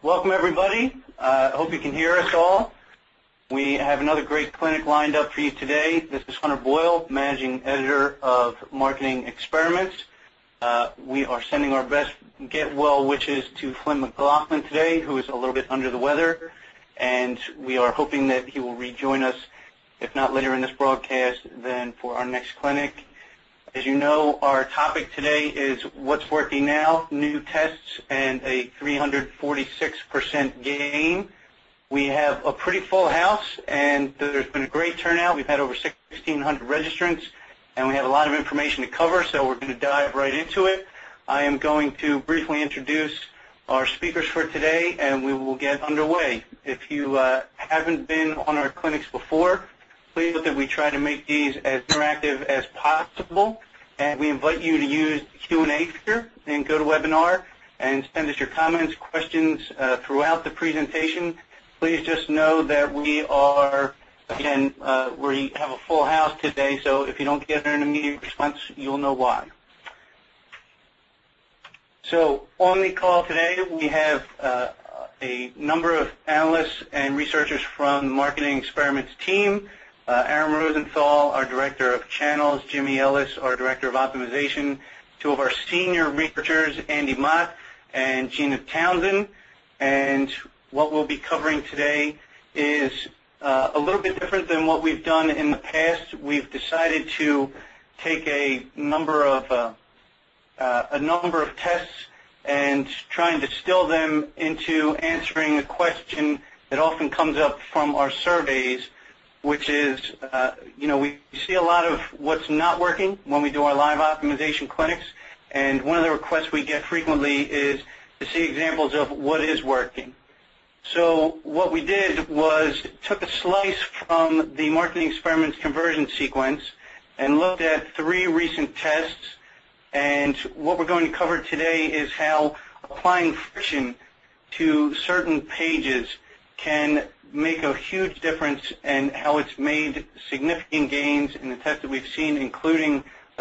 Welcome, everybody. I hope you can hear us all. We have another great clinic lined up for you today. This is Hunter Boyle, Managing Editor of Marketing Experiments. We are sending our best get well wishes to Flint McLaughlin today, who is a little bit under the weather, and we are hoping that he will rejoin us, if not later in this broadcast, then for our next clinic. As you know, our topic today is what's working now, new tests, and a 346% gain. We have a pretty full house, and there's been a great turnout. We've had over 1,600 registrants, and we have a lot of information to cover, so we're going to dive right into it. I am going to briefly introduce our speakers for today, and we will get underway. If you haven't been on our clinics before, please note that we try to make these as interactive as possible, and we invite you to use the Q&A feature in GoToWebinar and send us your comments, questions throughout the presentation. Please just know that we are, again, we have a full house today, so if you don't get an immediate response, you'll know why. So on the call today, we have a number of analysts and researchers from the Marketing Experiments team. Aaron Rosenthal, our Director of Channels, Jimmy Ellis, our Director of Optimization, two of our senior researchers, Andy Mott and Gina Townsend. And what we'll be covering today is a little bit different than what we've done in the past. We've decided to take a number of tests and try and distill them into answering a question that often comes up from our surveys, which is, we see a lot of what's not working when we do our live optimization clinics, and one of the requests we get frequently is to see examples of what is working. So what we did was took a slice from the Marketing Experiments conversion sequence and looked at 3 recent tests, and what we're going to cover today is how applying friction to certain pages can make a huge difference, and how it's made significant gains in the tests that we've seen, including a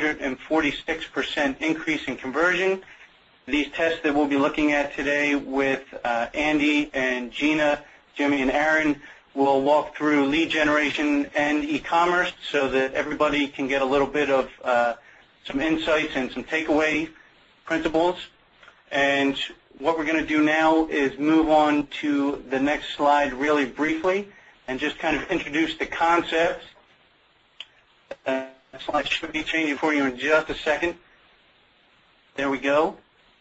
346% increase in conversion. These tests that we'll be looking at today with Andy and Gina, Jimmy and Aaron will walk through lead generation and e-commerce so that everybody can get a little bit of some insights and some takeaway principles. And what we're going to do now is move on to the next slide really briefly and just kind of introduce the concept. The slide should be changing for you in just a second. There we go.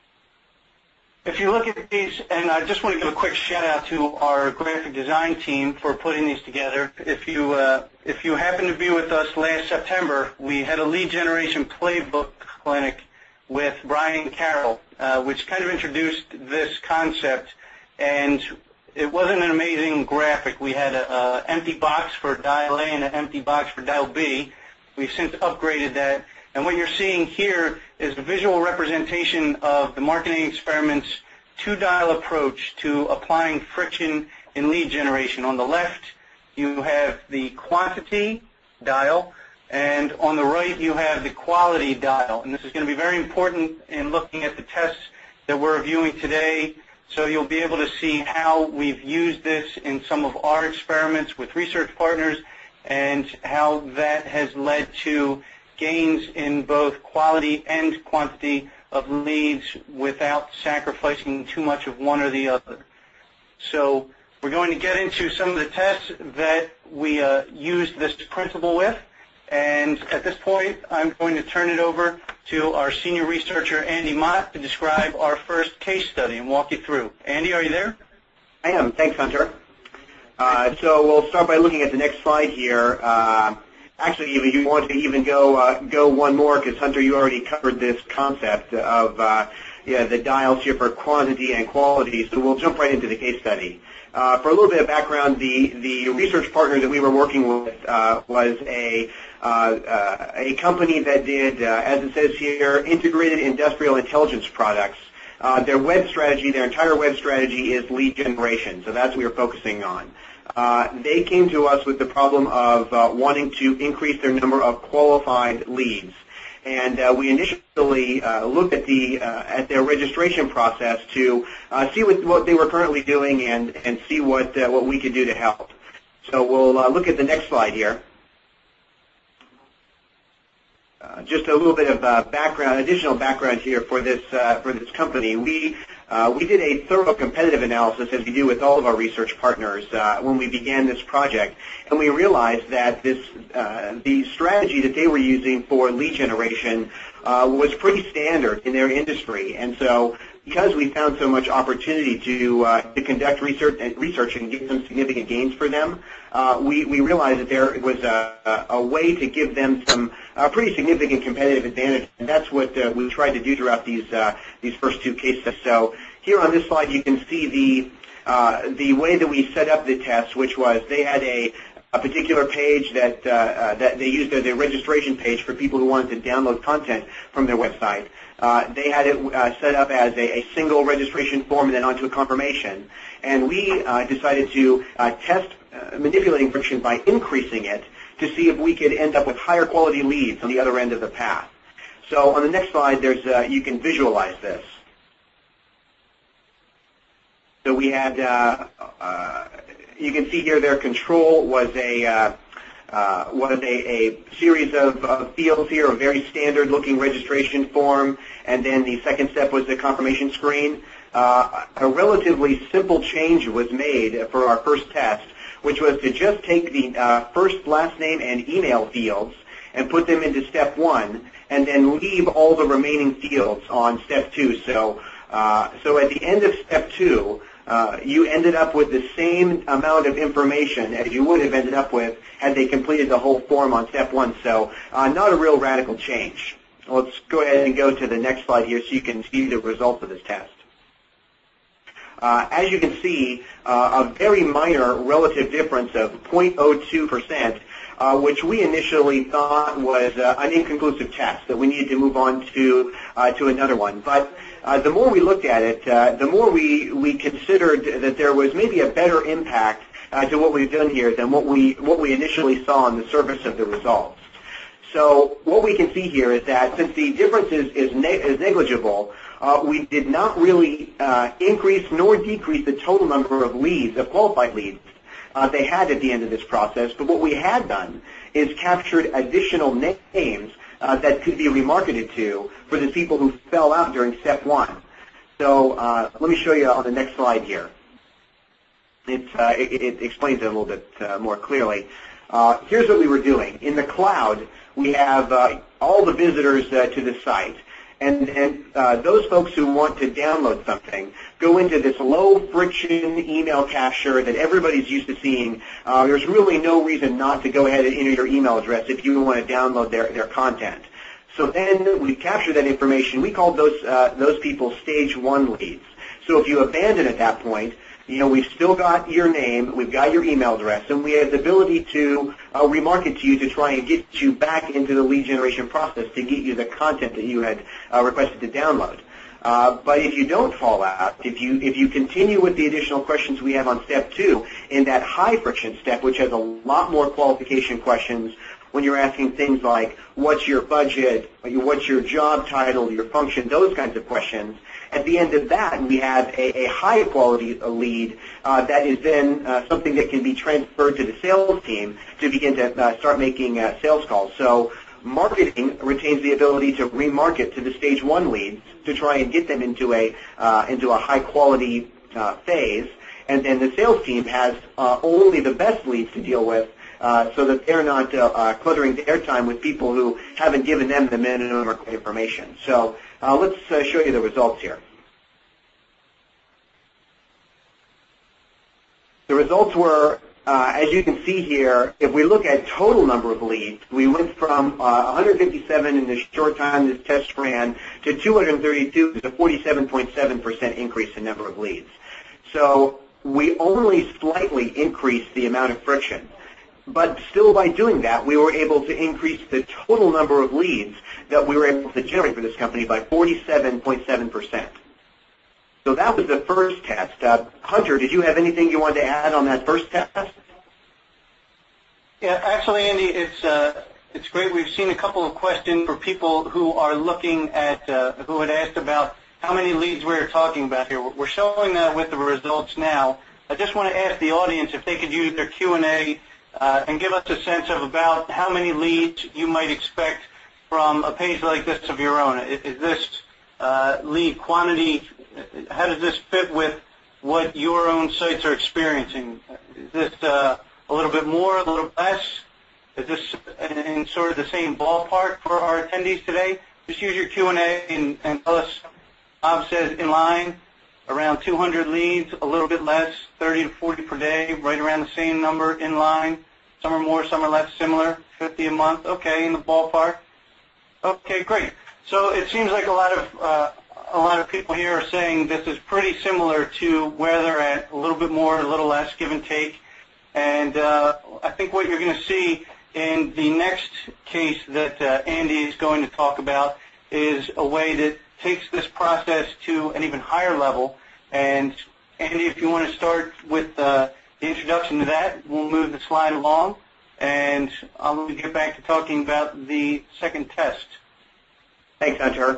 If you look at these, and I just want to give a quick shout out to our graphic design team for putting these together. If you happen to be with us last September, we had a lead generation playbook clinic with Brian Carroll, which kind of introduced this concept, and it wasn't an amazing graphic. We had an empty box for dial A and an empty box for dial B. We've since upgraded that, and what you're seeing here is a visual representation of the Marketing Experiments 2-dial approach to applying friction in lead generation. On the left, you have the quantity dial, and on the right, you have the quality dial. And this is going to be very important in looking at the tests that we're reviewing today. So you'll be able to see how we've used this in some of our experiments with research partners and how that has led to gains in both quality and quantity of leads without sacrificing too much of one or the other. So we're going to get into some of the tests that we used this principle with. And at this point, I'm going to turn it over to our senior researcher, Andy Mott, to describe our first case study and walk you through. Andy, are you there? I am. Thanks, Hunter. So we'll start by looking at the next slide here. Actually, if you want to even go one more, because Hunter, you already covered this concept of the dials here for quantity and quality. So we'll jump right into the case study. For a little bit of background, the research partner that we were working with was a company that did, as it says here, integrated industrial intelligence products. Their web strategy, their entire web strategy is lead generation, so that's what we were focusing on. They came to us with the problem of wanting to increase their number of qualified leads. And we initially looked at their registration process to see what they were currently doing and see what we could do to help. So we'll look at the next slide here. Just a little bit of additional background here for this company. We did a thorough competitive analysis, as we do with all of our research partners, when we began this project, and we realized that the strategy that they were using for lead generation was pretty standard in their industry. And so, because we found so much opportunity to conduct research and get some significant gains for them, we realized that there was a way to give them some pretty significant competitive advantage, and that's what we tried to do throughout these first two case studies. So here on this slide, you can see the way that we set up the test, which was they had a particular page that they used as a registration page for people who wanted to download content from their website. They had it set up as a single registration form and then onto a confirmation. And we decided to test manipulating friction by increasing it to see if we could end up with higher quality leads on the other end of the path. So on the next slide, you can visualize this. So we had, you can see here their control was a series of fields here, a very standard looking registration form, and then the second step was the confirmation screen. A relatively simple change was made for our first test, which was to just take the first, last name, and email fields and put them into step 1, and then leave all the remaining fields on step 2. So at the end of step 2, you ended up with the same amount of information as you would have ended up with had they completed the whole form on step 1. So not a real radical change. Let's go ahead and go to the next slide here so you can see the results of this test. As you can see, a very minor relative difference of 0.02%, which we initially thought was an inconclusive test, that we needed to move on to another one. But the more we looked at it, the more we considered that there was maybe a better impact to what we've done here than what we initially saw on the surface of the results. So what we can see here is that since the difference is negligible, we did not really increase nor decrease the total number of leads, of qualified leads, they had at the end of this process. But what we had done is captured additional names that could be remarketed to for the people who fell out during step 1. So let me show you on the next slide here. It explains it a little bit more clearly. Here's what we were doing. In the cloud, we have all the visitors to the site. And those folks who want to download something go into this low-friction email capture that everybody's used to seeing. There's really no reason not to go ahead and enter your email address if you want to download their content. So then we capture that information. We called those people stage 1 leads. So if you abandon at that point, we've still got your name, we've got your email address, and we have the ability to remarket to you to try and get you back into the lead generation process to get you the content that you had requested to download. But if you don't fall out, if you continue with the additional questions we have on step 2, in that high friction step, which has a lot more qualification questions, when you're asking things like, what's your budget, what's your job title, your function, those kinds of questions, at the end of that, we have a high quality lead that is then something that can be transferred to the sales team to begin to start making sales calls. So marketing retains the ability to remarket to the stage 1 leads to try and get them into a high quality phase, and then the sales team has only the best leads to deal with, so that they're not cluttering their time with people who haven't given them the minimum required information. So let's show you the results here. The results were, as you can see here, if we look at total number of leads, we went from 157 in the short time this test ran to 232, a 47.7% increase in number of leads. So we only slightly increased the amount of friction. But still, by doing that, we were able to increase the total number of leads that we were able to generate for this company by 47.7%. So that was the first test. Hunter, did you have anything you wanted to add on that first test? Yeah, actually, Andy, It's great. We've seen a couple of questions for people who are looking at, who had asked about how many leads we're talking about here. We're showing that with the results now. I just want to ask the audience if they could use their Q&A and give us a sense of about how many leads you might expect from a page like this of your own. Is this lead quantity, how does this fit with what your own sites are experiencing? Is this a little bit more, a little less? Is this in sort of the same ballpark for our attendees today? Just use your Q&A and tell us. Bob says in line, around 200 leads, a little bit less, 30 to 40 per day, right around the same number in line. Some are more, some are less, similar, 50 a month. Okay, in the ballpark. Okay, great. So it seems like a lot of people here are saying this is pretty similar to where they're at, a little bit more, a little less, give and take. And I think what you're going to see in the next case that Andy is going to talk about is a way that takes this process to an even higher level. And Andy, if you want to start with the introduction to that, we'll move the slide along, and I'll get back to talking about the second test. Thanks, Hunter.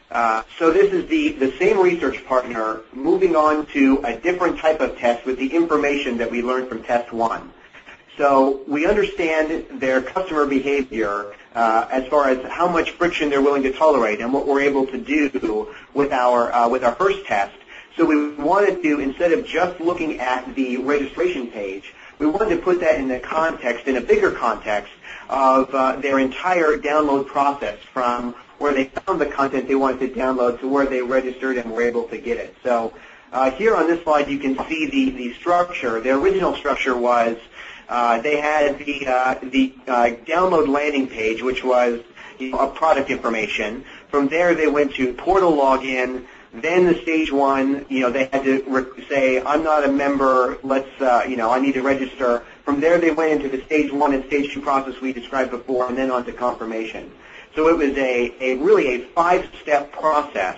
So this is the same research partner moving on to a different type of test with the information that we learned from test one. So we understand their customer behavior as far as how much friction they're willing to tolerate and what we're able to do with our first test. So we wanted to, instead of just looking at the registration page, we wanted to put that in the context, in a bigger context, of their entire download process from where they found the content they wanted to download to where they registered and were able to get it. So here on this slide you can see the structure. The original structure was they had the download landing page, which was a product information. From there they went to portal login. Then the stage one, they had to say, I'm not a member, I need to register. From there they went into the stage one and stage two process we described before, and then on to confirmation. So it was really a 5-step process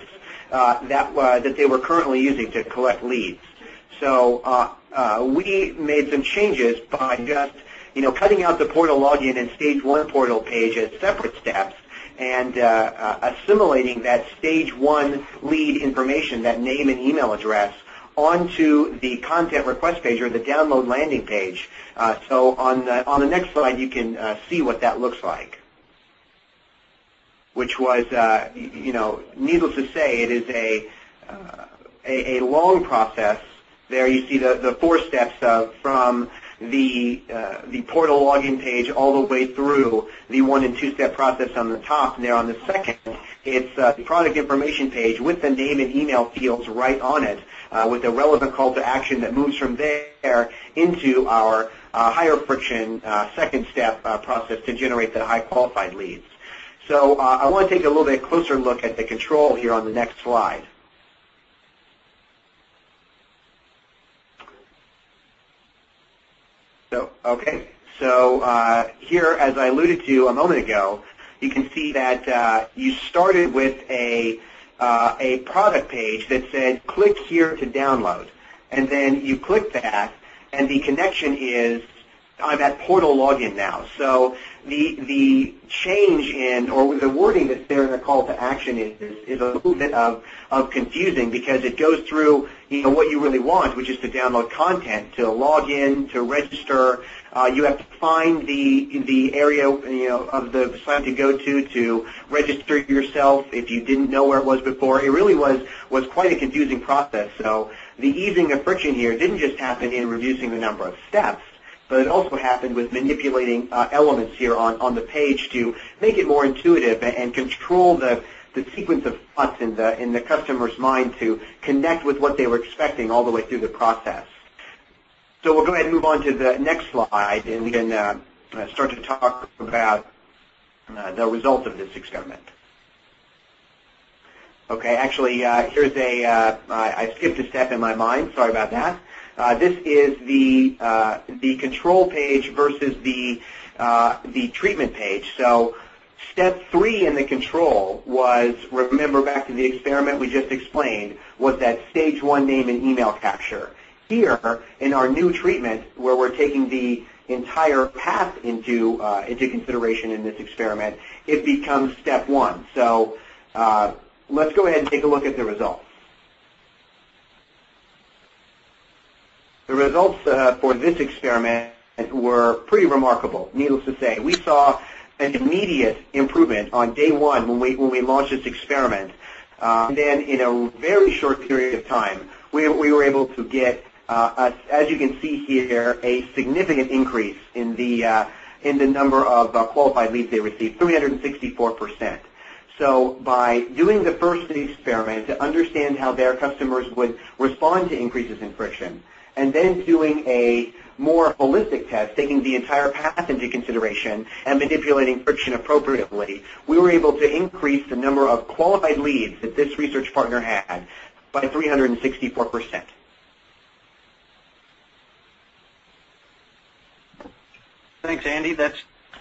that they were currently using to collect leads. So we made some changes by just, cutting out the portal login and stage one portal page as separate steps, and assimilating that stage one lead information, that name and email address, onto the content request page or the download landing page. So on the next slide, you can see what that looks like, which was, needless to say, it is a long process. There you see the 4 steps from the portal login page all the way through the 1- and 2-step process on the top. And there on the second, it's the product information page with the name and email fields right on it, with a relevant call to action that moves from there into our higher friction second step process to generate the high qualified leads. So I want to take a little bit closer look at the control here on the next slide. So here, as I alluded to a moment ago, you can see that you started with a product page that said, click here to download. And then you click that, and the connection is, I'm at portal login now. So the change in, or the wording that's there in the call to action is a little bit of confusing, because it goes through what you really want, which is to download content, to log in, to register. You have to find the area of the site to go to register yourself if you didn't know where it was before. It really was quite a confusing process. So the easing of friction here didn't just happen in reducing the number of steps, but it also happened with manipulating elements here on the page to make it more intuitive and control the sequence of thoughts in the customer's mind to connect with what they were expecting all the way through the process. So we'll go ahead and move on to the next slide, and we can start to talk about the results of this experiment. Okay, actually, here's I skipped a step in my mind. Sorry about that. This is the control page versus the treatment page. So step 3 in the control was, remember back to the experiment we just explained, was that stage 1 name and email capture. Here, in our new treatment, where we're taking the entire path into consideration in this experiment, it becomes step one. So let's go ahead and take a look at the results. The results for this experiment were pretty remarkable, needless to say. We saw an immediate improvement on day one when we launched this experiment. And then in a very short period of time, we were able to get, as you can see here, a significant increase in the number of qualified leads they received, 364%. So by doing the first experiment to understand how their customers would respond to increases in friction, and then doing a more holistic test, taking the entire path into consideration and manipulating friction appropriately, we were able to increase the number of qualified leads that this research partner had by 364%. Thanks, Andy. That's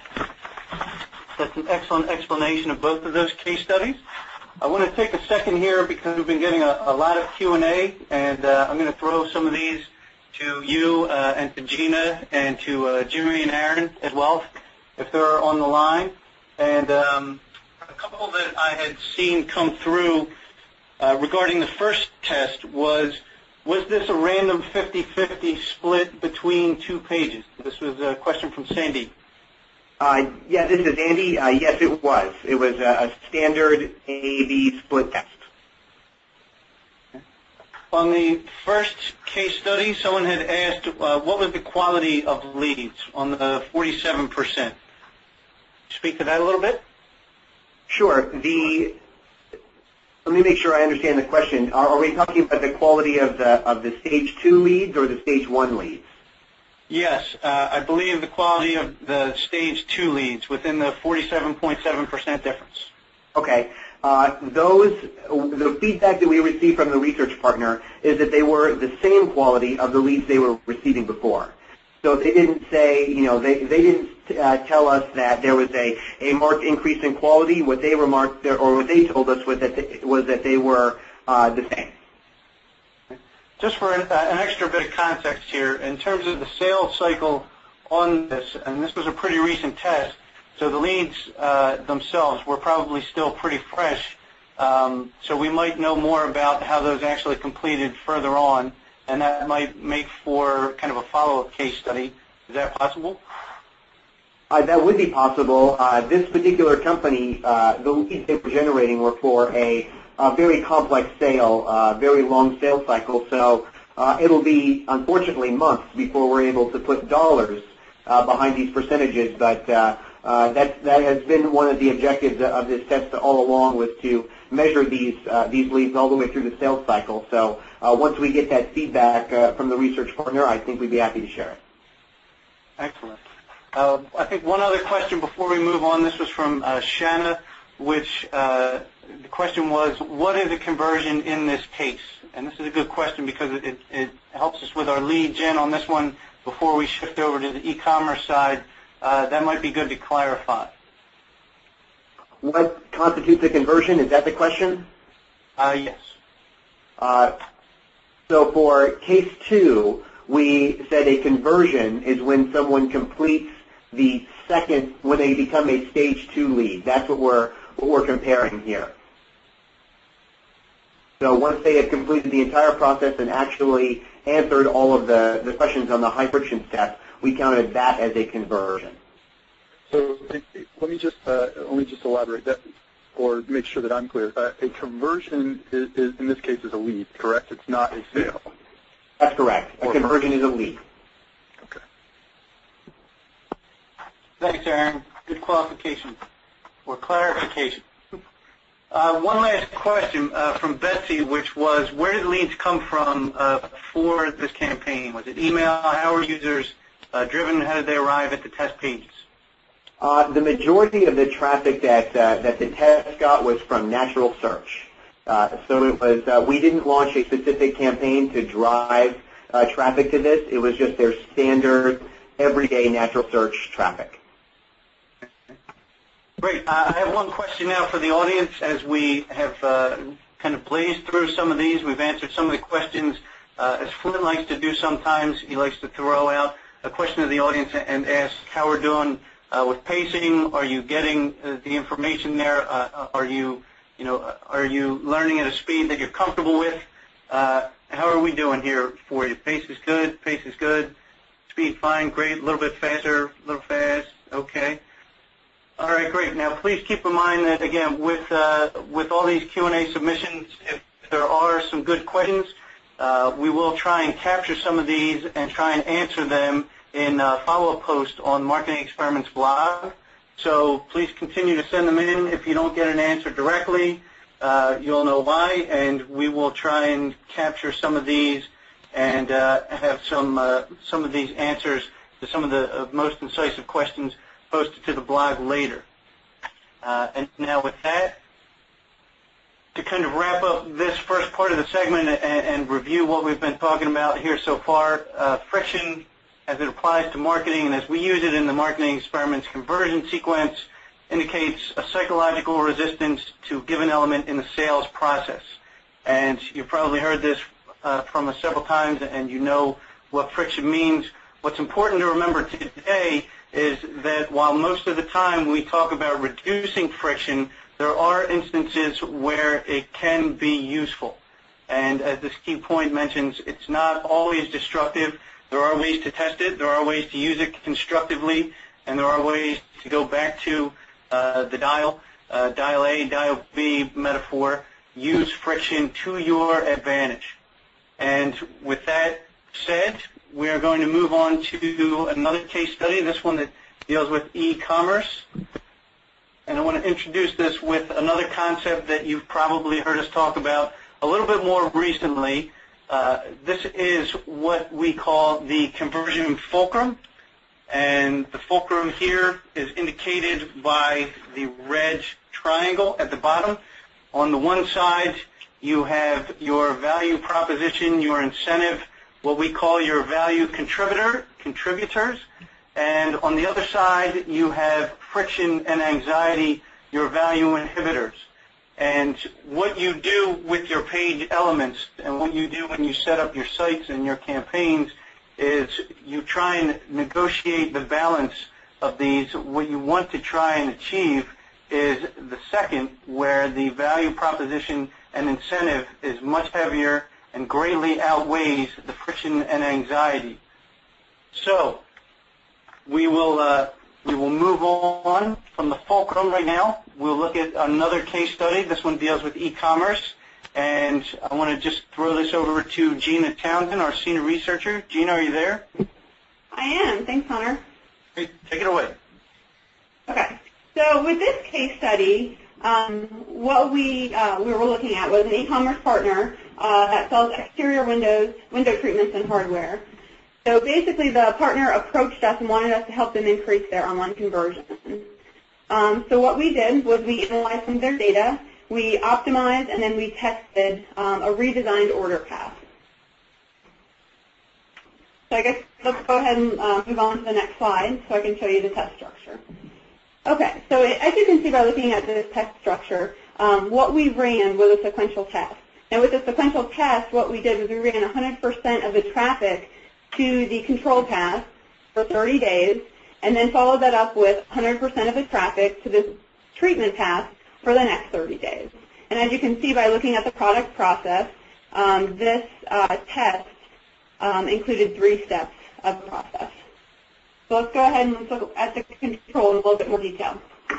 an excellent explanation of both of those case studies. I want to take a second here because we've been getting a lot of Q&A, and I'm going to throw some of these to you and to Gina and to Jimmy and Aaron as well, if they're on the line. And a couple that I had seen come through regarding the first test was this a random 50-50 split between two pages? This was a question from Sandy. Yeah, this is Andy. Yes, it was. It was a standard A-B split test. On the first case study, someone had asked what was the quality of leads on the 47%. Speak to that a little bit. Sure. Let me make sure I understand the question. Are we talking about the quality of the stage 2 leads or the stage 1 leads? Yes, I believe the quality of the stage 2 leads within the 47.7% difference. Okay. The feedback that we received from the research partner is that they were the same quality of the leads they were receiving before. So they didn't say, they didn't tell us that there was a marked increase in quality. What they remarked, or what they told us was that they were the same. Just for an extra bit of context here, in terms of the sales cycle on this, and this was a pretty recent test, so the leads themselves were probably still pretty fresh, so we might know more about how those actually completed further on, and that might make for kind of a follow-up case study. Is that possible? That would be possible. This particular company, the leads they were generating were for a very complex sale, very long sales cycle, so it'll be, unfortunately, months before we're able to put dollars behind these percentages, but that has been one of the objectives of this test all along, was to measure these leads all the way through the sales cycle. So once we get that feedback from the research partner, I think we'd be happy to share it. Excellent. I think one other question before we move on. This was from Shanna, which the question was, what is a conversion in this case? And this is a good question because it helps us with our lead gen on this one before we shift over to the e-commerce side. That might be good to clarify. What constitutes a conversion? Is that the question? Yes. So for case 2, we said a conversion is when someone completes the second, when they become a stage 2 lead. That's what we're comparing here. So once they have completed the entire process and actually answered all of the questions on the high friction step, we counted that as a conversion. So let me just elaborate that, or make sure that I'm clear. A conversion is in this case is a lead, correct? It's not a sale. That's correct. A conversion is a lead. Okay. Thanks, Aaron. Good qualification or clarification. One last question from Betsy, which was, where did leads come from for this campaign? Was it email? How were users driven? How did they arrive at the test pages? The majority of the traffic that the test got was from natural search. So it was, we didn't launch a specific campaign to drive traffic to this. It was just their standard, everyday natural search traffic. Great. I have one question now for the audience. As we have kind of blazed through some of these, we've answered some of the questions. As Flynn likes to do sometimes, he likes to throw out a question of the audience and ask how we're doing with pacing. Are you getting the information there? Are you learning at a speed that you're comfortable with? How are we doing here for you? Pace is good. Pace is good. Speed fine. Great. A little bit faster. A little fast. Okay. All right. Great. Now, please keep in mind that again, with all these Q&A submissions, if there are some good questions, we will try and capture some of these and try and answer them in follow-up posts on Marketing Experiments blog. So please continue to send them in. If you don't get an answer directly, you'll know why, and we will try and capture some of these and have some of these answers to some of the most incisive questions posted to the blog later. And now with that, to kind of wrap up this first part of the segment and review what we've been talking about here so far, friction as it applies to marketing and as we use it in the Marketing Experiments conversion sequence indicates a psychological resistance to a given element in the sales process. And you've probably heard this from us several times, and you know what friction means. What's important to remember today is that while most of the time we talk about reducing friction, there are instances where it can be useful. And as this key point mentions, it's not always destructive. There are ways to test it. There are ways to use it constructively. And there are ways to go back to the dial A, dial B metaphor. Use friction to your advantage. And with that said, we are going to move on to another case study, this one that deals with e-commerce. And I want to introduce this with another concept that you've probably heard us talk about a little bit more recently. This is what we call the conversion fulcrum. And the fulcrum here is indicated by the red triangle at the bottom. On the one side, you have your value proposition, your incentive, what we call your value contributors. And on the other side, you have friction and anxiety, your value inhibitors. And what you do with your page elements and what you do when you set up your sites and your campaigns is you try and negotiate the balance of these. What you want to try and achieve is the second, where the value proposition and incentive is much heavier and greatly outweighs the friction and anxiety. So we will move on from the fulcrum right now. We'll look at another case study. This one deals with e-commerce. And I want to just throw this over to Gina Townsend, our senior researcher. Gina, are you there? I am. Thanks, Hunter. Great. Take it away. Okay. So with this case study, what we were looking at was an e-commerce partner that sells exterior window treatments and hardware. So basically, the partner approached us and wanted us to help them increase their online conversion. So what we did was we analyzed some of their data, we optimized, and then we tested a redesigned order path. So I guess let's go ahead and move on to the next slide so I can show you the test structure. Okay, so as you can see by looking at this test structure, what we ran was a sequential test. And with the sequential test, what we did was we ran 100% of the traffic to the control path for 30 days, and then followed that up with 100% of the traffic to the treatment path for the next 30 days. And as you can see by looking at the product process, this test included 3 steps of the process. So let's go ahead and let's look at the control in a little bit more detail.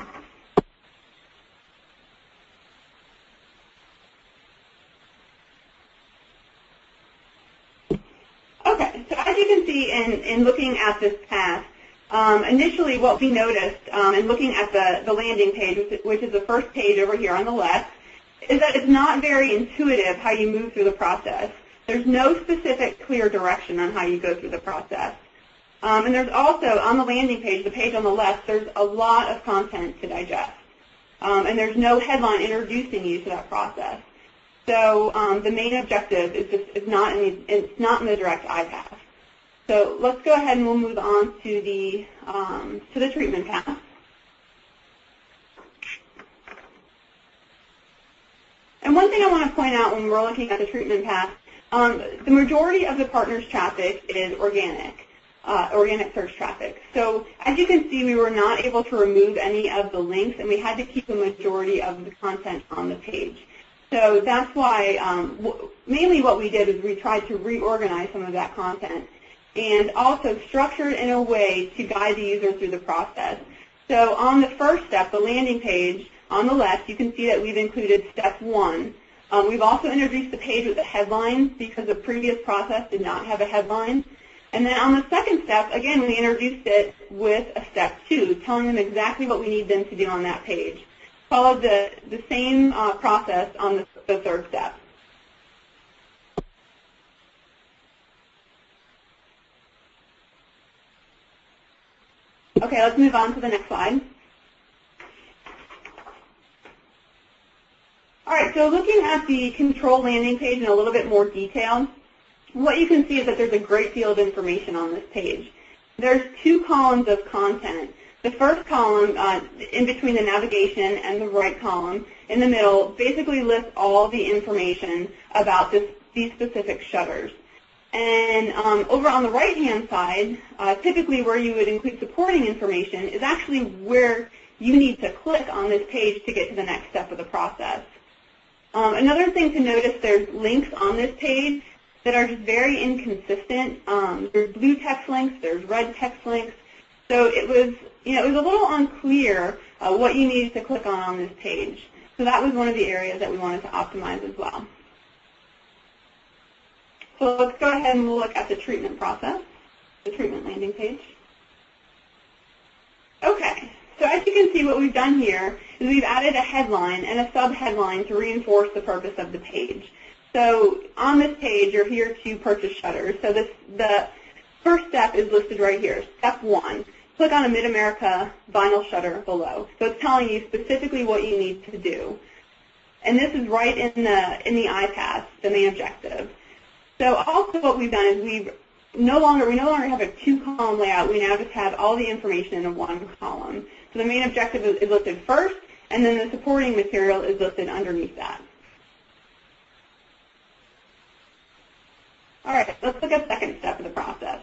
Okay, so as you can see in looking at this path, initially what we noticed in looking at the landing page, which is the first page over here on the left, is that it's not very intuitive how you move through the process. There's no specific clear direction on how you go through the process. And there's also, on the landing page, the page on the left, there's a lot of content to digest. And there's no headline introducing you to that process. So the main objective is just not in the direct eye path. So let's go ahead and we'll move on to the treatment path. And one thing I want to point out when we're looking at the treatment path, the majority of the partner's traffic is organic. organic search traffic. So as you can see, we were not able to remove any of the links, and we had to keep a majority of the content on the page. So that's why mainly what we did is we tried to reorganize some of that content and also structure it in a way to guide the user through the process. So on the first step, the landing page, on the left, you can see that we've included step 1. We've also introduced the page with a headline because the previous process did not have a headline. And then on the second step, again, we introduced it with a step 2, telling them exactly what we need them to do on that page. Followed the same process on the third step. Okay, let's move on to the next slide. All right, so looking at the control landing page in a little bit more detail, what you can see is that there's a great deal of information on this page. There's 2 columns of content. The first column, in between the navigation and the right column, in the middle, basically lists all the information about these specific shutters. And over on the right-hand side, typically where you would include supporting information is actually where you need to click on this page to get to the next step of the process. Another thing to notice, there's links on this page that are just very inconsistent. There's blue text links, there's red text links. So it was a little unclear what you needed to click on this page. So that was one of the areas that we wanted to optimize as well. So let's go ahead and look at the treatment process, the treatment landing page. Okay, so as you can see, what we've done here is we've added a headline and a sub-headline to reinforce the purpose of the page. So on this page, you're here to purchase shutters. So the first step is listed right here, step 1. Click on a Mid-America vinyl shutter below. So it's telling you specifically what you need to do. And this is right in the iPath, the main objective. So also what we've done is we no longer have a 2-column layout. We now just have all the information in one column. So the main objective is listed first, and then the supporting material is listed underneath that. All right, let's look at the second step of the process.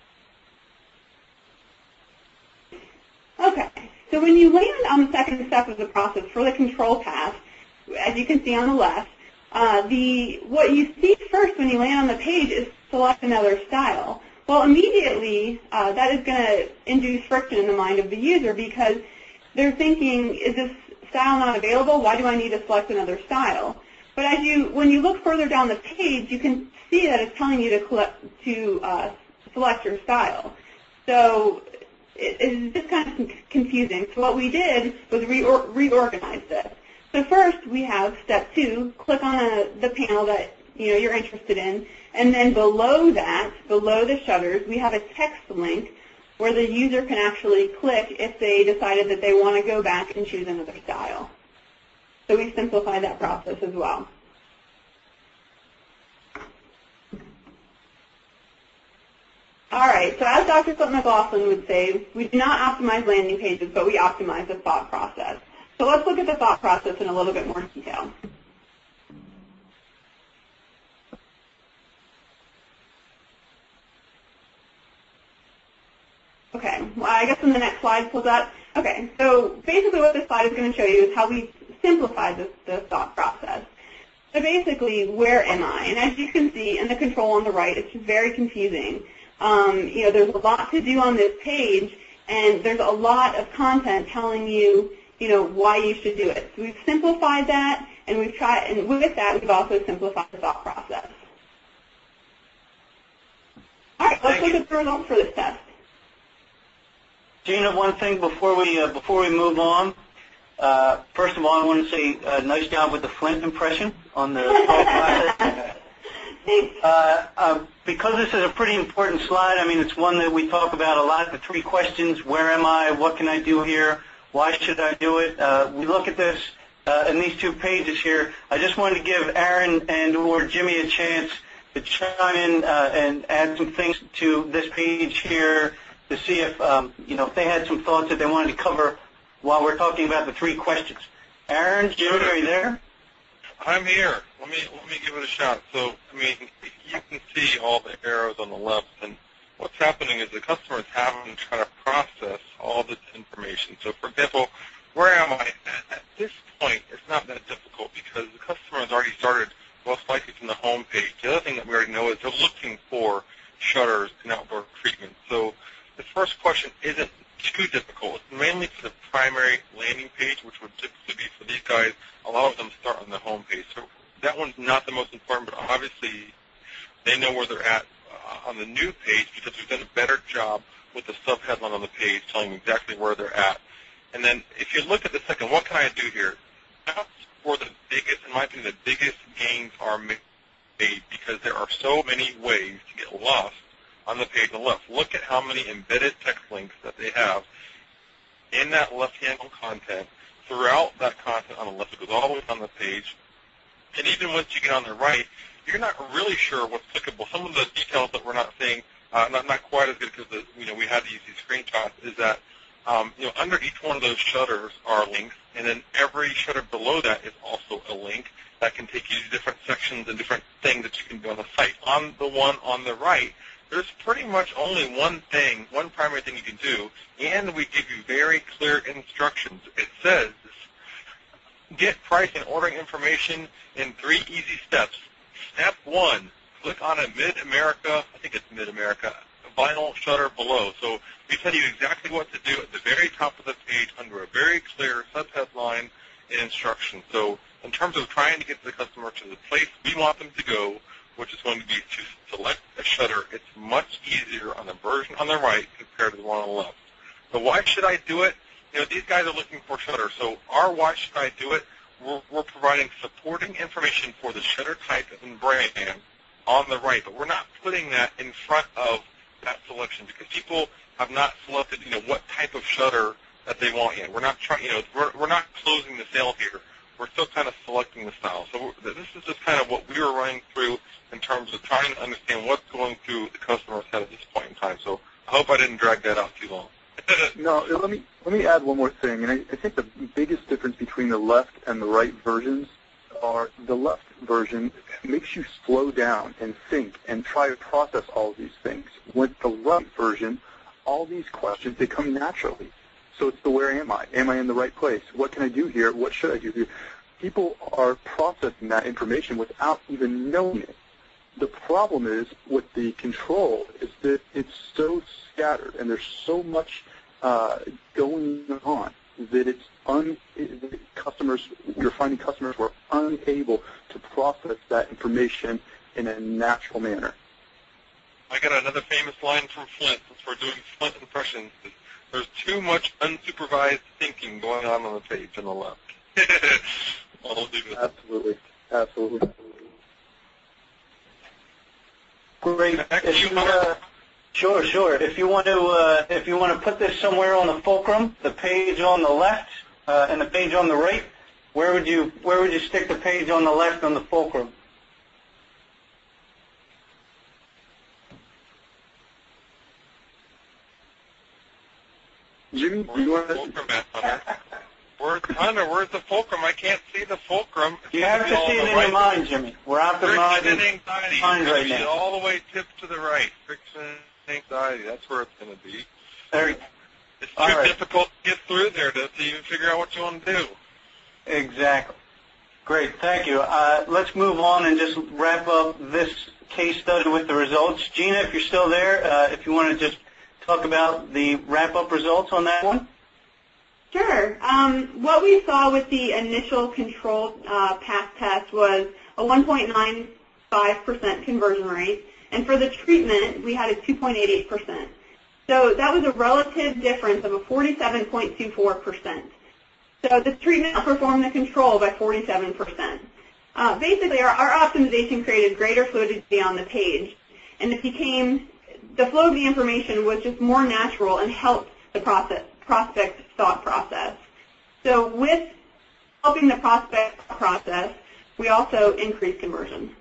Okay, so when you land on the second step of the process for the control path, as you can see on the left, what you see first when you land on the page is select another style. Well, immediately that is going to induce friction in the mind of the user because they're thinking, is this style not available? Why do I need to select another style? But when you look further down the page, you can see that it's telling you to select your style. So it's just kind of confusing. So what we did was reorganize this. So first we have step 2, click on the panel that you're interested in, and then below that, below the shutters, we have a text link where the user can actually click if they decided that they want to go back and choose another style. So we've simplified that process as well. All right, so as Dr. Flint-McLaughlin would say, we do not optimize landing pages, but we optimize the thought process. So let's look at the thought process in a little bit more detail. Okay, well, I guess when the next slide pulls up. Okay, so basically what this slide is going to show you is how we simplify the thought process. So basically, where am I? And as you can see in the control on the right, it's just very confusing. There's a lot to do on this page, and there's a lot of content telling you, why you should do it. So we've simplified that, and with that, we've also simplified the thought process. All right, let's look at the results for this test. Gina, one thing before we move on. First of all, I want to say nice job with the Flint impression on the thought process. Thanks. Because this is a pretty important slide, I mean, it's one that we talk about a lot, the 3 questions: where am I, what can I do here, why should I do it? We look at this in these 2 pages here. I just wanted to give Aaron and or Jimmy a chance to chime in and add some things to this page here to see if, if they had some thoughts that they wanted to cover while we're talking about the 3 questions. Aaron, Jimmy, are you there? I'm here. Let me give it a shot. So, I mean, you can see all the arrows on the left, and what's happening is the customer is having to try to process all this information. So, for example, where am I? At this point, it's not that difficult because the customer has already started most likely from the home page. The other thing that we already know is they're looking for shutters and outdoor treatment. So the first question isn't too difficult. It's mainly for the primary landing page, which would typically be for these guys. A lot of them start on the home page. So that one's not the most important, but obviously they know where they're at on the new page because we've done a better job with the sub-headline on the page telling them exactly where they're at. And then if you look at the second, what can I do here? That's where the biggest, in my opinion, the biggest gains are made because there are so many ways to get lost on the page on the left. Look at how many embedded text links that they have in that left-hand content. Throughout that content on the left, it goes all the way down the page. And even once you get on the right, you're not really sure what's clickable. Some of the details that we're not seeing, not quite as good because we had to use these screenshots, is that under each one of those shutters are links, and then every shutter below that is also a link that can take you to different sections and different things that you can do on the site. On the one on the right, there's pretty much only one primary thing you can do, and we give you very clear instructions. It says, get price and ordering information in 3 easy steps. Step 1, click on a Mid-America, I think it's Mid-America, vinyl shutter below. So we tell you exactly what to do at the very top of the page under a very clear subheadline and instruction. So in terms of trying to get the customer to the place we want them to go, which is going to be to select a shutter, it's much easier on the version on the right compared to the one on the left. So why should I do it? These guys are looking for shutters. So our why should I do it? We're providing supporting information for the shutter type and brand on the right, but we're not putting that in front of that selection because people have not selected, what type of shutter that they want yet. We're not trying, we're not closing the sale here. We're still kind of selecting the style. So this is just kind of what we were running through in terms of trying to understand what's going through the customer's head at this point in time. So I hope I didn't drag that out too long. No, let me add one more thing. And I think the biggest difference between the left and the right versions are the left version makes you slow down and think and try to process all of these things. With the right version, all these questions, they come naturally. So it's the where am I? Am I in the right place? What can I do here? What should I do here? People are processing that information without even knowing it. The problem is with the control is that it's so scattered and there's so much going on that you're finding customers who are unable to process that information in a natural manner. I got another famous line from Flint, since we're doing Flint impressions. There's too much unsupervised thinking going on the page on the left. I'll do this. Absolutely. Absolutely. Great. Sure. If you want to put this somewhere on the fulcrum, the page on the left and the page on the right, where would you stick the page on the left on the fulcrum? Jimmy, do you want to? Where's the fulcrum? I can't see the fulcrum. You have to see it in your mind, Jimmy. We're out the mind and mind right now. All the way tipped to the right. Friction anxiety. That's where it's going to be. It's too difficult to get through there to even figure out what you want to do. Exactly. Great. Thank you. Let's move on and just wrap up this case study with the results. Gina, if you're still there, if you want to just talk about the wrap-up results on that one. Sure. What we saw with the initial control pass test was a 1.95% conversion rate, and for the treatment, we had a 2.88%. So that was a relative difference of a 47.24%. So the treatment outperformed the control by 47%. Basically, our optimization created greater fluidity on the page, and the flow of the information was just more natural and helped the prospect thought process. So with helping the prospect process, we also increased conversion.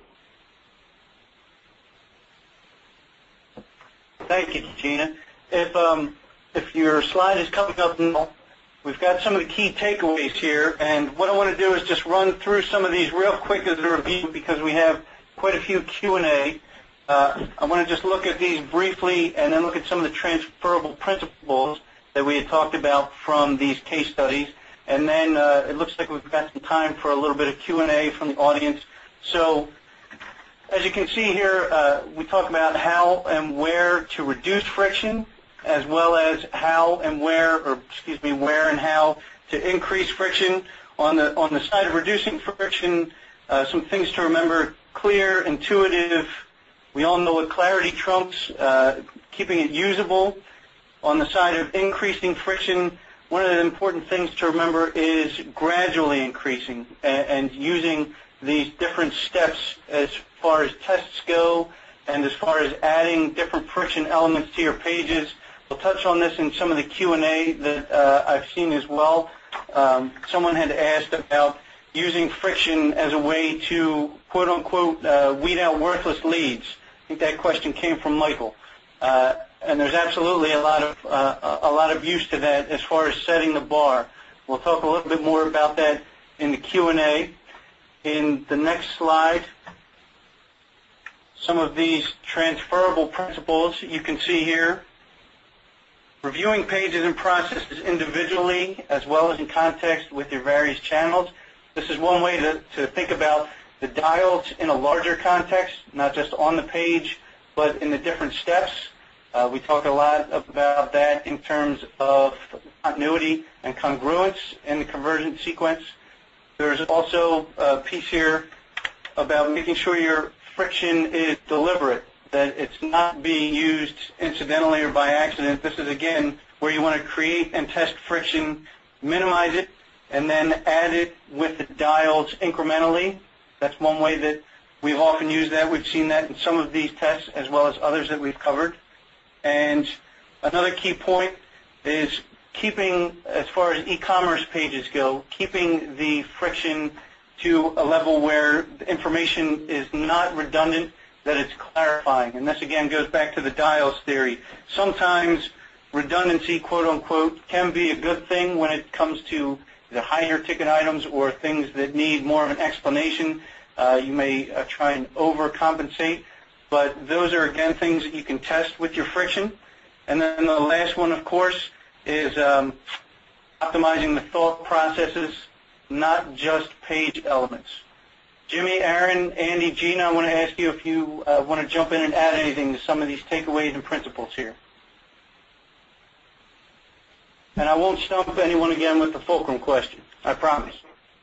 Thank you, Gina. If your slide is coming up now, we've got some of the key takeaways here, and what I want to do is just run through some of these real quick as a review because we have quite a few Q&A. I want to just look at these briefly and then look at some of the transferable principles that we had talked about from these case studies. And then it looks like we've got some time for a little bit of Q&A from the audience. So as you can see here, we talk about how and where to reduce friction, as well as how and where, or excuse me, where and how to increase friction. On the side of reducing friction, some things to remember: clear, intuitive. We all know what clarity trumps, keeping it usable. On the side of increasing friction, one of the important things to remember is gradually increasing and using these different steps as far as tests go and as far as adding different friction elements to your pages. We'll touch on this in some of the Q&A that I've seen as well. Someone had asked about using friction as a way to, quote-unquote, weed out worthless leads. I think that question came from Michael. And there's absolutely a lot of use to that as far as setting the bar. We'll talk a little bit more about that in the Q&A. In the next slide, some of these transferable principles you can see here. Reviewing pages and processes individually as well as in context with your various channels. This is one way to think about the dials in a larger context, not just on the page, but in the different steps. We talk a lot about that in terms of continuity and congruence in the conversion sequence. There's also a piece here about making sure your friction is deliberate, that it's not being used incidentally or by accident. This is, again, where you want to create and test friction, minimize it, and then add it with the dials incrementally. That's one way that we've often used that. We've seen that in some of these tests as well as others that we've covered. And another key point is keeping, as far as e-commerce pages go, keeping the friction to a level where the information is not redundant, that it's clarifying. And this, again, goes back to the dials theory. Sometimes redundancy, quote-unquote, can be a good thing when it comes to the higher ticket items or things that need more of an explanation. You may try and overcompensate. But those are, again, things that you can test with your friction. And then the last one, of course, is optimizing the thought processes, not just page elements. Jimmy, Aaron, Andy, Gina, I want to ask you if you want to jump in and add anything to some of these takeaways and principles here. And I won't stump anyone again with the fulcrum question, I promise.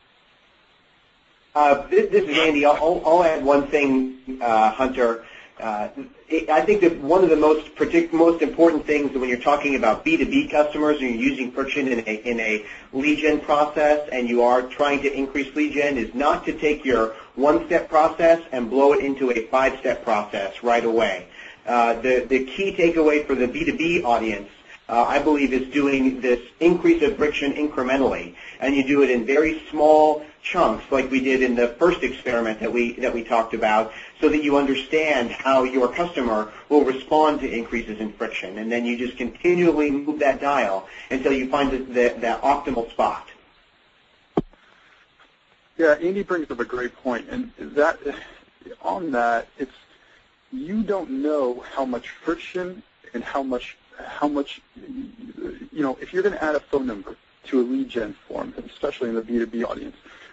This is Andy. I'll add one thing, Hunter. I think that one of the most important things when you're talking about B2B customers and you're using friction in a lead gen process and you are trying to increase lead gen is not to take your one-step process and blow it into a five-step process right away. The key takeaway for the B2B audience, I believe, is doing this increase of friction incrementally, and you do it in very small chunks like we did in the first experiment that we talked about, so that you understand how your customer will respond to increases in friction, and then you just continually move that dial until you find that optimal spot. Yeah, Andy brings up a great point, and that on that, it's you don't know how much friction and how much if you're going to add a phone number to a lead gen form, especially in the B2B audience,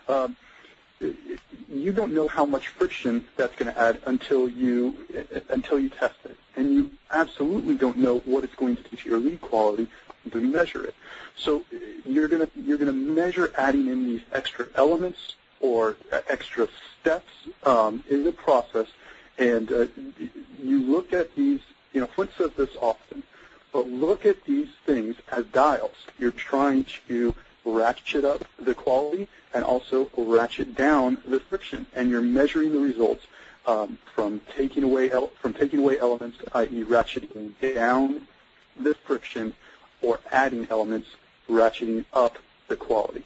you don't know how much friction that's going to add until you test it, and you absolutely don't know what it's going to do to your lead quality to measure it. So you're going to measure adding in these extra elements or extra steps in the process, and you look at these. Flint says this often, but look at these things as dials. You're trying to ratchet up the quality and also ratchet down the friction, and you're measuring the results from taking away elements, i.e., ratcheting down the friction, or adding elements, ratcheting up the quality.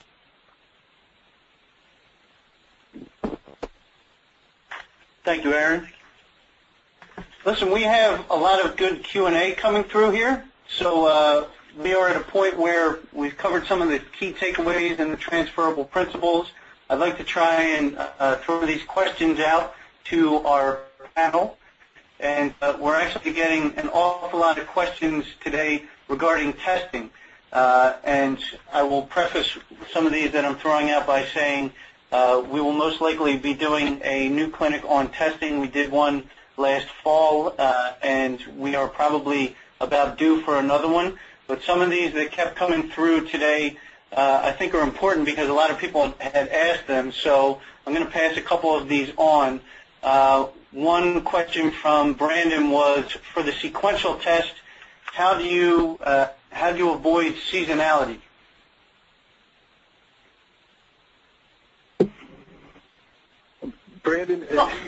Thank you, Aaron. Listen, we have a lot of good Q&A coming through here, so we are at a point where we've covered some of the key takeaways and the transferable principles. I'd like to try and throw these questions out to our panel. and we're actually getting an awful lot of questions today regarding testing. And I will preface some of these that I'm throwing out by saying we will most likely be doing a new clinic on testing. We did one last fall, and we are probably about due for another one. But some of these that kept coming through today I think are important because a lot of people had asked them. So I'm going to pass a couple of these on. One question from Brandon was, for the sequential test, how do you avoid seasonality? Brandon,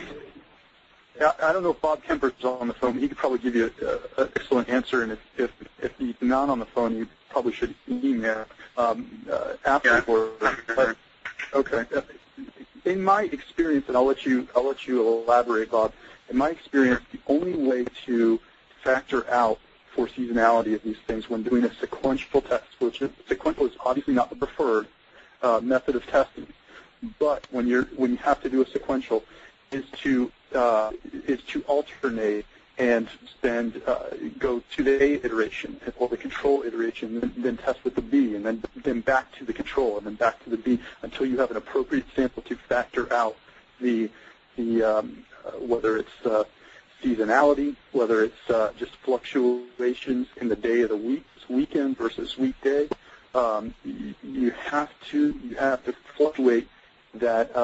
I don't know if Bob Kemper's on the phone. He could probably give you an excellent answer, and if he's not on the phone, you probably should email afterward. But, okay. In my experience, and I'll let you elaborate, Bob. In my experience, the only way to factor out for seasonality of these things when doing a sequential test, which sequential is obviously not the preferred method of testing, but when you have to do a sequential, is to alternate and go to the A iteration or the control iteration, then test with the B, and then back to the control, and then back to the B until you have an appropriate sample to factor out the whether it's seasonality, whether it's just fluctuations in the day of the week, weekend versus weekday. You have to fluctuate that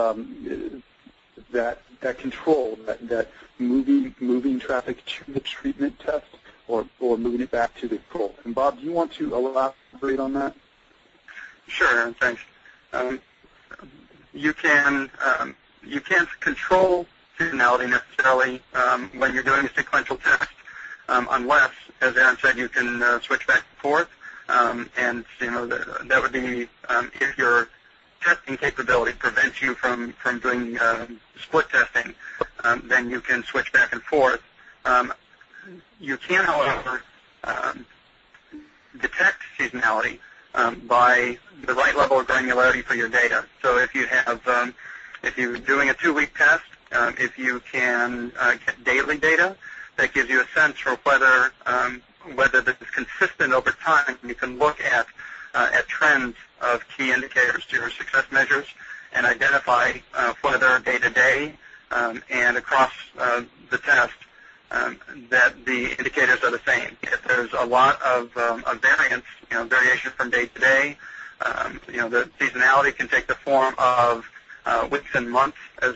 control, that moving traffic to the treatment test or moving it back to the control. And Bob, do you want to elaborate on that? Sure, thanks. You can't control seasonality necessarily when you're doing a sequential test, unless, as Aaron said, you can switch back and forth. And that would be if your testing capability prevents you from doing split testing, then you can switch back and forth. You can, however, detect seasonality by the right level of granularity for your data. So if you have, if you're doing a 2-week test, if you can get daily data, that gives you a sense for whether this is consistent over time. You can look at trends of key indicators to your success measures and identify whether day-to-day and across the test that the indicators are the same. If there's a lot of variance, variation from day to day, the seasonality can take the form of weeks and months, as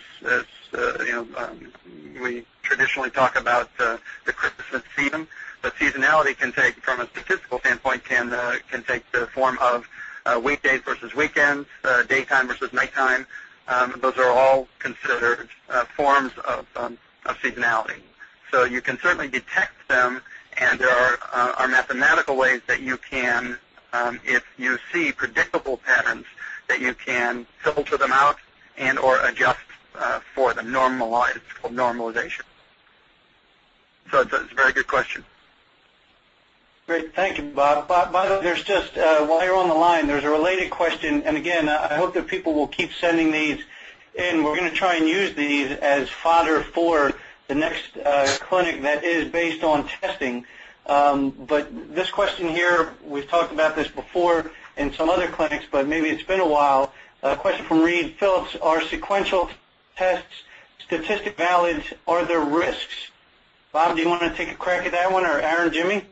we traditionally talk about the Christmas season. But seasonality can take, from a statistical standpoint, can take the form of weekdays versus weekends, daytime versus nighttime. Those are all considered forms of seasonality. So you can certainly detect them, and there are mathematical ways that you can, if you see predictable patterns, that you can filter them out and or adjust for them, normalize. It's called normalization. So it's a very good question. Great. Thank you, Bob. By the way, there's just, while you're on the line, there's a related question. And again, I hope that people will keep sending these in. We're going to try and use these as fodder for the next clinic that is based on testing. But this question here, we've talked about this before in some other clinics, but maybe it's been a while. A question from Reed Phillips: are sequential tests statistic valid? Are there risks? Bob, do you want to take a crack at that one, or Aaron, Jimmy?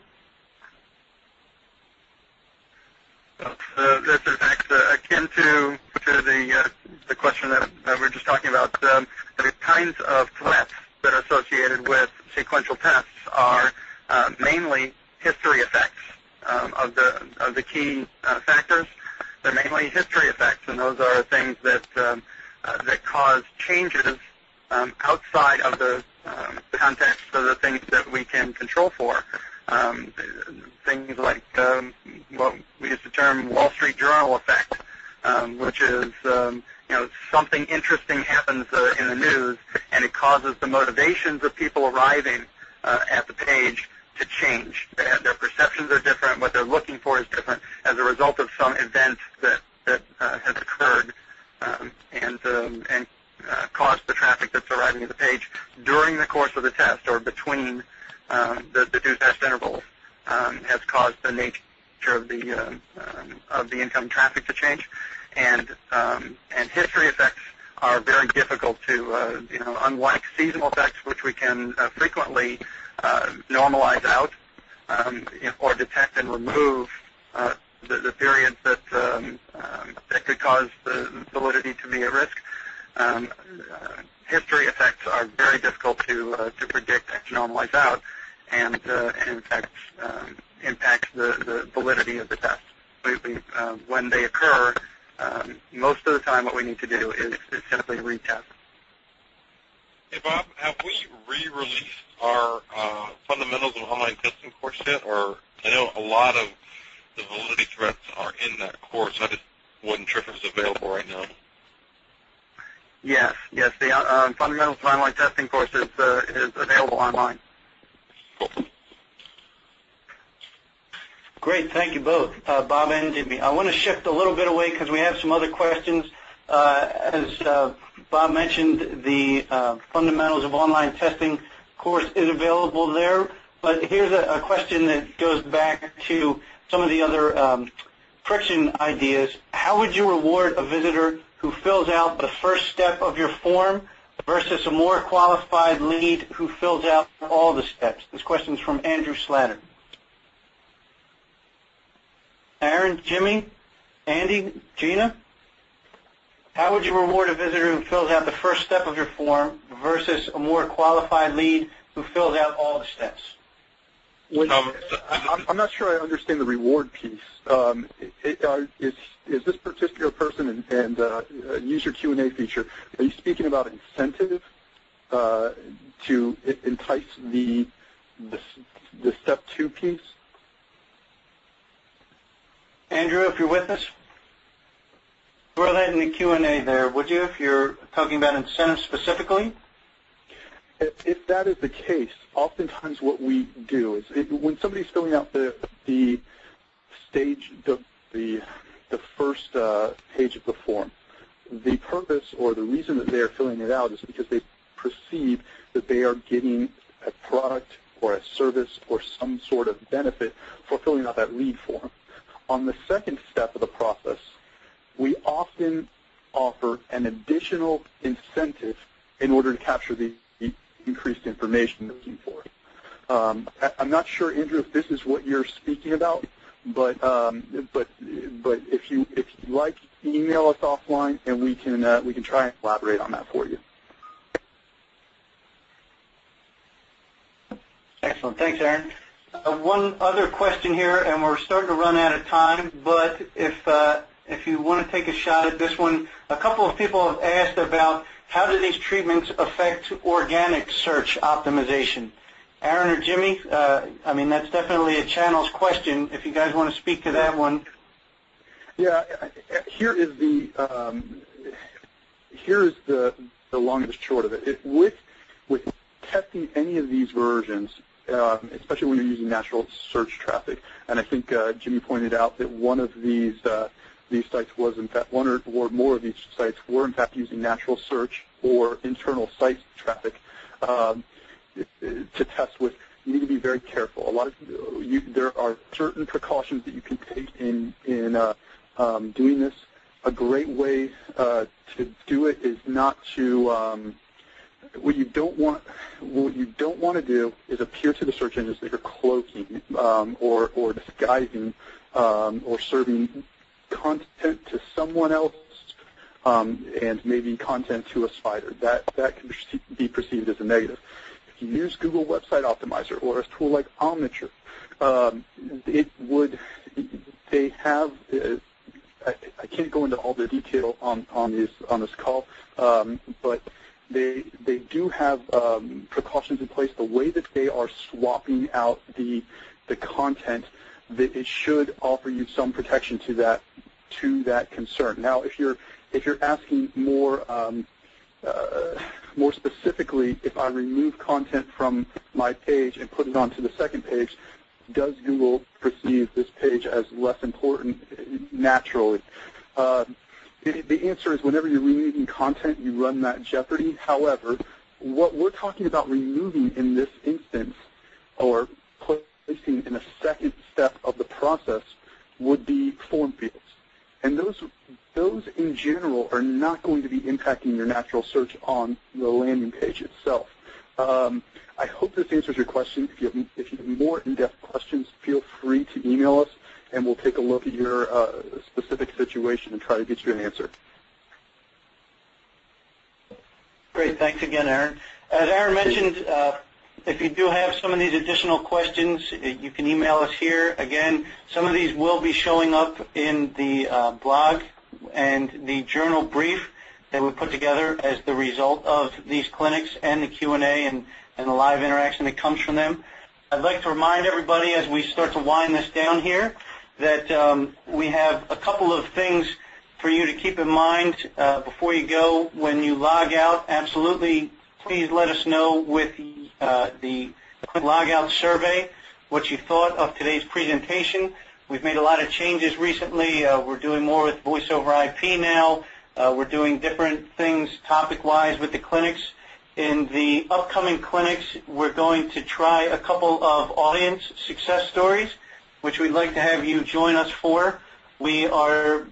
That's in fact akin to the question that we're just talking about. The kinds of threats that are associated with sequential tests are mainly history effects of the key factors. They're mainly history effects, and those are things that cause changes outside of the context of the things that we can control for. Things like what we use the term Wall Street Journal effect, which is something interesting happens in the news, and it causes the motivations of people arriving at the page to change. Their perceptions are different. What they're looking for is different as a result of some event that has occurred and caused the traffic that's arriving at the page during during the course of the test or between the two test intervals has caused the nature of the incoming traffic to change, and history effects are very difficult to, unlike seasonal effects, which we can frequently normalize out or detect and remove the periods that could cause the validity to be at risk. History effects are very difficult to predict and to normalize out, and in fact impacts the validity of the test. When they occur, most of the time what we need to do is simply retest. Hey, Bob, have we re-released our Fundamentals of Online Testing course yet? Or I know a lot of the validity threats are in that course. I just wasn't sure if it was available right now. Yes. The Fundamentals of Online Testing course is available online. Cool. Great, thank you both, Bob and Jimmy. I want to shift a little bit away because we have some other questions. As Bob mentioned, the Fundamentals of Online Testing course is available there, but here's a question that goes back to some of the other friction ideas. How would you reward a visitor who fills out the first step of your form versus a more qualified lead who fills out all the steps? This question is from Andrew Slatter. Aaron, Jimmy, Andy, Gina, how would you reward a visitor who fills out the first step of your form versus a more qualified lead who fills out all the steps? I'm not sure I understand the reward piece. Is this particular person and use your Q&A feature, are you speaking about incentive to entice the step 2 piece? Andrew, if you're with us, throw that in the Q&A there, would you, if you're talking about incentives specifically? If that is the case, oftentimes what we do is when somebody's filling out the stage, the first page of the form, the purpose or the reason that they are filling it out is because they perceive that they are getting a product or a service or some sort of benefit for filling out that lead form. On the second step of the process, we often offer an additional incentive in order to capture the increased information we're looking for. I'm not sure, Andrew, if this is what you're speaking about, but if you like, email us offline and we can try and collaborate on that for you. Excellent. Thanks, Aaron. One other question here, and we're starting to run out of time, but if you want to take a shot at this one, a couple of people have asked about how do these treatments affect organic search optimization. Aaron or Jimmy, I mean, that's definitely a channels question. If you guys want to speak to that one. Yeah, here is the long and the short of it. With testing any of these versions, especially when you're using natural search traffic, and I think Jimmy pointed out that one of these sites was in fact, one or more of these sites were in fact using natural search or internal site traffic to test with. You need to be very careful. There are certain precautions that you can take in doing this. A great way to do it is not to. What you don't want to do is appear to the search engines that you're cloaking or disguising or serving content to someone else and maybe content to a spider. That can be perceived as a negative. If you use Google Website Optimizer or a tool like Omniture, they have. I can't go into all the detail on this call, but they do have precautions in place. The way that they are swapping out the content, that it should offer you some protection to that concern. Now, if you're asking more specifically, if I remove content from my page and put it onto the second page, does Google perceive this page as less important naturally? The answer is whenever you're removing content, you run that jeopardy. However, What we're talking about removing in this instance, or placing in a second step of the process, would be form fields. And those in general are not going to be impacting your natural search on the landing page itself. I hope this answers your question. If you have more in-depth questions, feel free to email us, and we'll take a look at your specific situation and try to get you an answer. Great. Thanks again, Aaron. As Aaron mentioned, if you do have some of these additional questions, you can email us here. Again, some of these will be showing up in the blog and the journal brief that we put together as the result of these clinics and the Q&A and the live interaction that comes from them. I'd like to remind everybody as we start to wind this down here that we have a couple of things for you to keep in mind before you go. When you log out, absolutely, please let us know with the logout survey what you thought of today's presentation. We've made a lot of changes recently. We're doing more with voice over IP now. We're doing different things topic-wise with the clinics. In the upcoming clinics, we're going to try a couple of audience success stories, which we'd like to have you join us for. We are,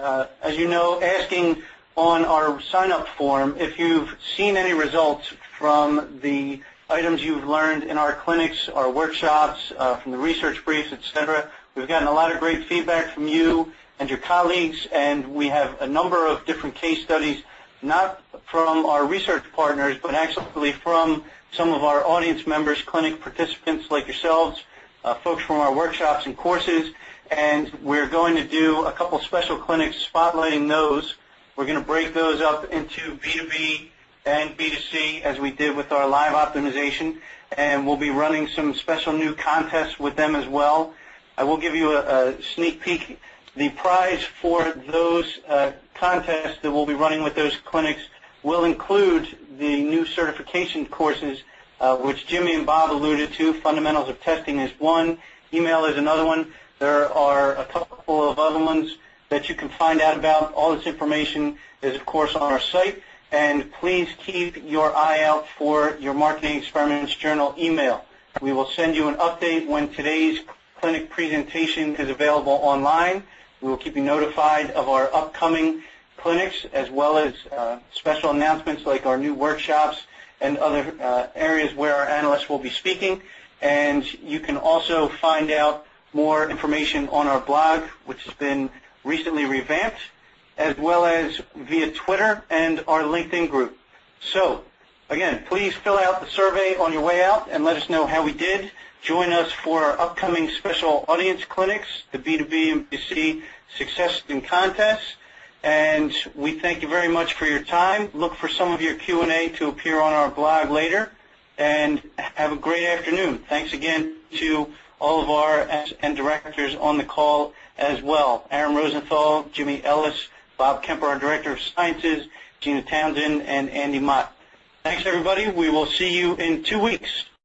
as you know, asking on our sign-up form if you've seen any results from the items you've learned in our clinics, our workshops, from the research briefs, etc. We've gotten a lot of great feedback from you and your colleagues, and we have a number of different case studies, not from our research partners, but actually from some of our audience members, clinic participants like yourselves, folks from our workshops and courses, and we're going to do a couple special clinics spotlighting those. We're going to break those up into B2B and B2C as we did with our live optimization, and we'll be running some special new contests with them as well. I will give you a sneak peek. The prize for those contests that we'll be running with those clinics will include the new certification courses, which Jimmy and Bob alluded to. Fundamentals of Testing is one. Email is another one. There are a couple of other ones that you can find out about. All this information is, of course, on our site. And please keep your eye out for your Marketing Experiments Journal email. We will send you an update when today's clinic presentation is available online. We will keep you notified of our upcoming clinics as well as special announcements like our new workshops and other areas where our analysts will be speaking. And you can also find out more information on our blog, which has been recently revamped, as well as via Twitter and our LinkedIn group. So, again, please fill out the survey on your way out and let us know how we did. Join us for our upcoming special audience clinics, the B2B and B2C success and contests. And we thank you very much for your time. Look for some of your Q&A to appear on our blog later. And have a great afternoon. Thanks again to all of our and directors on the call as well. Aaron Rosenthal, Jimmy Ellis, Bob Kemper, our Director of Sciences, Gina Townsend, and Andy Mott. Thanks, everybody. We will see you in 2 weeks.